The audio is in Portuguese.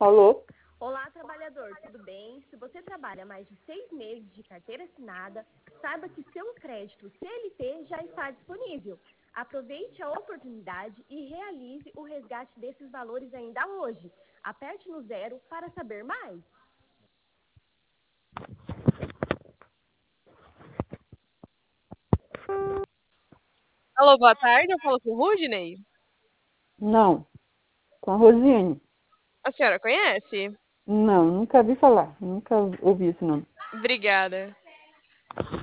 Alô? Olá, trabalhador, tudo bem? Se você trabalha mais de 6 meses de carteira assinada, saiba que seu crédito CLT já está disponível. Aproveite a oportunidade e realize o resgate desses valores ainda hoje. Aperte no 0 para saber mais. Alô, boa tarde, eu falo com o Rudney. Não, com a Rosiane. A senhora conhece? Não, nunca vi falar, nunca ouvi esse nome. Obrigada.